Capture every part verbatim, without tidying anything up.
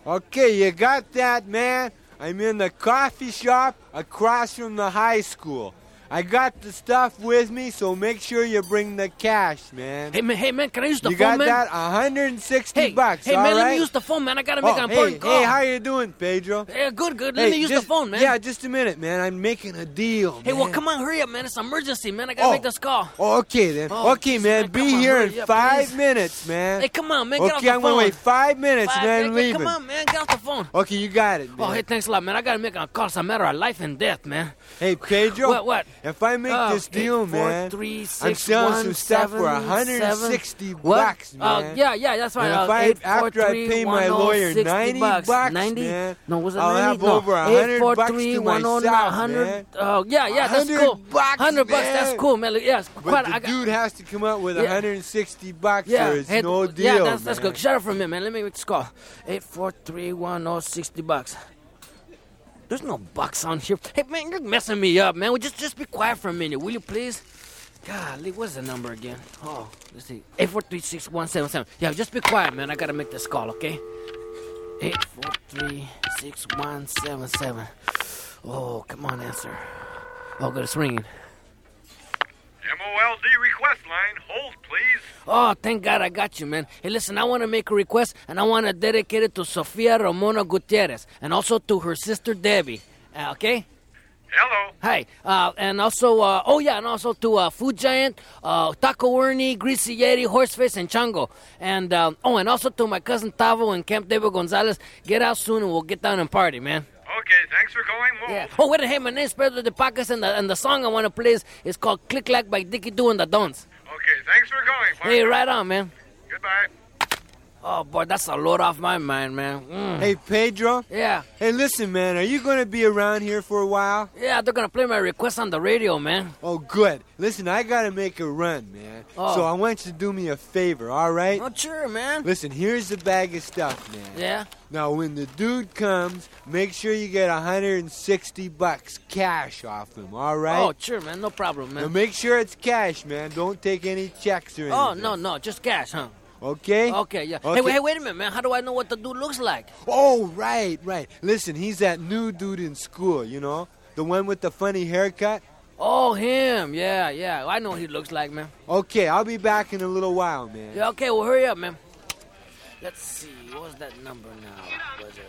Okay, you got that, man? I'm in the coffee shop across from the high school. I got the stuff with me, so make sure you bring the cash, man. Hey, man, hey, man, can I use the you phone, man? You got that? one hundred sixty hey, bucks, Hey, all man, right? let me use the phone, man. I got to make oh, an important hey, call. Hey, how you doing, Pedro? Yeah, good, good. Let hey, me use just, the phone, man. Yeah, just a minute, man. I'm making a deal, Hey, man. well, come on, hurry up, man. It's an emergency, man. I got to oh. make this call. Oh, okay, then. Oh, okay, geez, man. man, Be on, here in up, five please. minutes, man. Hey, come on, man. Get okay, off the I'm phone. going to wait five minutes five, and then man, leave. Come on, man. Get off the phone. Okay, you got it, man. Oh, hey, thanks a lot, man. I got to make a call. It's a matter of life and death, man. Hey, Pedro. What, what? If I make uh, this deal, eight, four, man, three, six, I'm selling one, some stuff seven, for one hundred sixty seven. bucks, what? man. Uh, yeah, yeah, that's right. And if uh, I, eight, after four, I three, pay my ten, lawyer sixty ninety bucks, bucks, ninety? man, No, was it I'll ninety? have no. over one hundred eight, four, bucks three, to one, oh, myself, one hundred. man. Oh, yeah, yeah, that's one hundred cool. bucks, one hundred bucks, man. that's cool, man. Yes, But quite, the I got, dude has to come up with Yeah. one hundred sixty bucks yeah, or it's hey, no deal, yeah, that's, that's man. good. Shut up for a minute, man. Let me make this call. eight four three one oh sixty bucks. There's no bucks on here. Hey, man, you're messing me up, man. Well, just, just be quiet for a minute, will you, please? Golly, what's the number again? Oh, let's see. eight four three six one seven seven. Yeah, just be quiet, man. I got to make this call, okay? eight four three six one seven seven. Oh, come on, answer. Oh, good, it's ringing. M O L D request line. Hold, please. Oh, thank God I got you, man. Hey, listen, I want to make a request, and I want to dedicate it to Sofia Ramona Gutierrez, and also to her sister Debbie, uh, okay? Hello. Hi, uh, and also, uh, oh yeah, and also to uh, Food Giant, uh, Taco Ernie, Greasy Yeti, Horseface, and Chango. And, um, oh, and also to my cousin Tavo and Camp David Gonzalez. Get out soon and we'll get down and party, man. Okay, thanks for calling. Move. Yeah. Oh, wait, hey, my name's Pedro de Pacas, and the, and the song I want to play is, is called Click Clack by Dickie Doo and the Dons. Okay, thanks for calling. Bye. Hey, right on, man. Goodbye. Oh, boy, that's a load off my mind, man. Mm. Hey, Pedro. Yeah. Hey, listen, man. Are you going to be around here for a while? Yeah, they're going to play my request on the radio, man. Oh, good. Listen, I got to make a run, man. Oh. So I want you to do me a favor, all right? Oh, sure, man. Listen, here's the bag of stuff, man. Yeah? Now, when the dude comes, make sure you get one hundred sixty bucks cash off him, all right? Oh, sure, man. No problem, Now, man. make sure it's cash, man. Don't take any checks or anything. Oh, no, no. Just cash, huh? Okay? Okay, yeah. Okay. Hey, wait, hey, wait a minute, man. How do I know what the dude looks like? Oh, right, right. Listen, he's that new dude in school, you know? The one with the funny haircut? Oh, him. Yeah, yeah. I know what he looks like, man. Okay, I'll be back in a little while, man. Yeah, okay. Well, hurry up, man. Let's see. What was that number now? Was it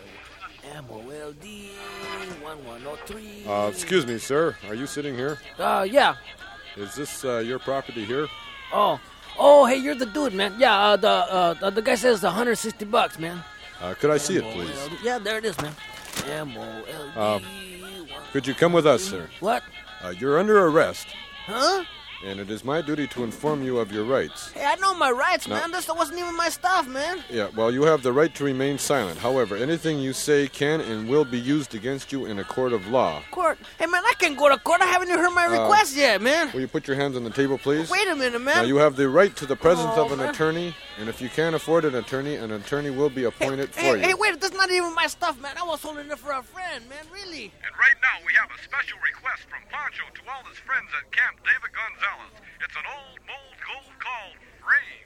M O L D one one oh three? Uh, excuse me, sir. Are you sitting here? Uh, yeah. Is this uh, your property here? Oh. Oh, hey, you're the dude, man. Yeah, uh, the uh, the, the guy says one hundred sixty bucks, man. Uh, could I see it, please? Yeah, there it is, man. M O L D. Uh, Could you come with us, sir? What? Uh, you're under arrest, Huh? and it is my duty to inform you of your rights. Hey, I know my rights, No. man. This wasn't even my stuff, man. Yeah, well, you have the right to remain silent. However, anything you say can and will be used against you in a court of law. Court? Hey, man, I can't go to court. I haven't even heard my Uh, request yet, man. Will you put your hands on the table, please? Wait a minute, man. Now, you have the right to the presence Oh, of an man. attorney, and if you can't afford an attorney, an attorney will be appointed hey, for hey, you. wait, that's not even my stuff, man. I was holding it for a friend, man, really. And right now we have a special request from Pancho to all his friends at Camp David Gonzalez. It's an old mold gold called Rain.